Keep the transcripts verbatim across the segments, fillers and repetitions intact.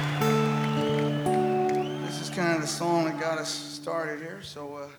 This is kind of the song that got us started here, so uh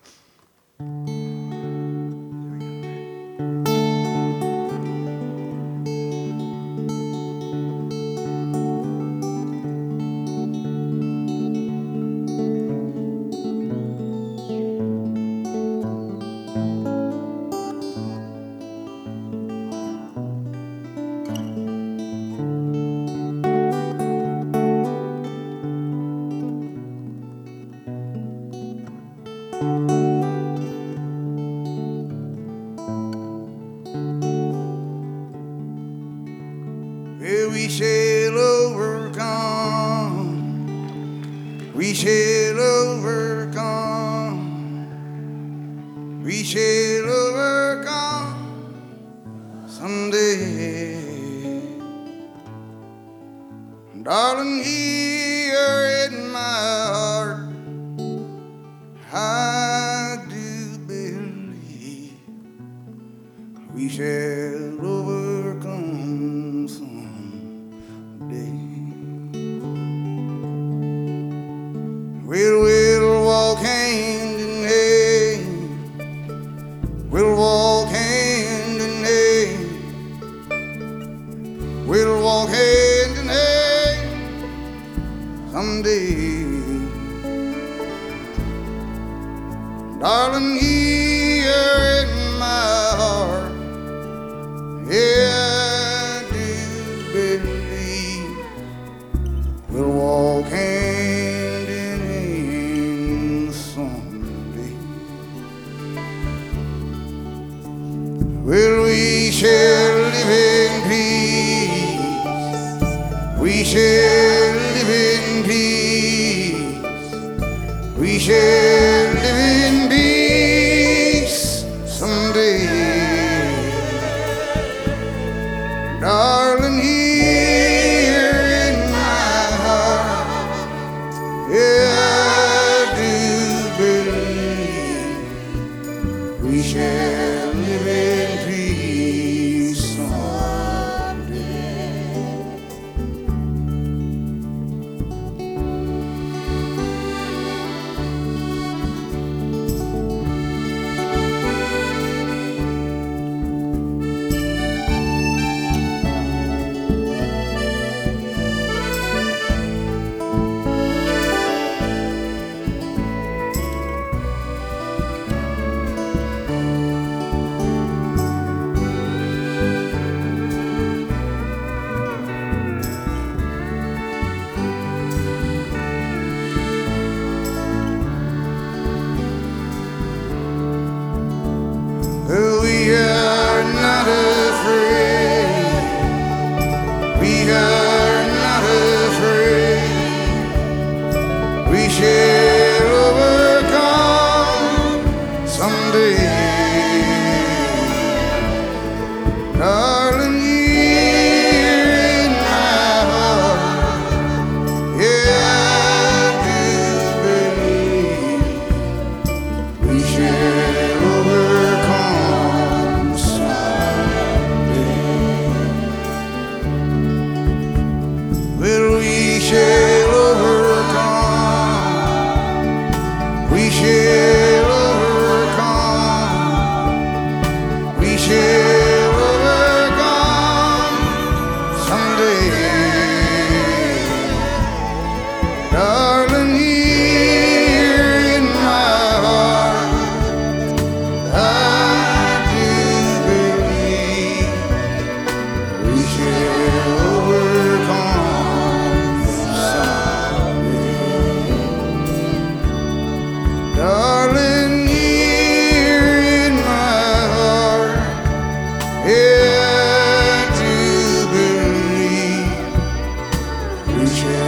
Well, we shall overcome. We shall overcome. We shall overcome someday. Darling, here in my heart, I do believe we shall overcome someday. We'll, we'll walk hand in hand. We'll walk hand in hand. We'll walk hand in hand someday. Darling, here in my heart, yeah, I do believe we'll walk hand in hand someday. Well, we shall live in peace. We shall live in peace. We shall live in peace someday. Darling, here in my heart, yeah, I do believe we shall live in peace someday. Well, we are not afraid. We are not afraid. We shall overcome someday. Darling, here in my heart, yeah, I do believe we shall overcome someday. Well, we shall overcome. We shall overcome. We shall overcome someday. Darling, here in my heart, I do believe we shall overcome someday. Darling, here in my heart, yeah, I do believe we shall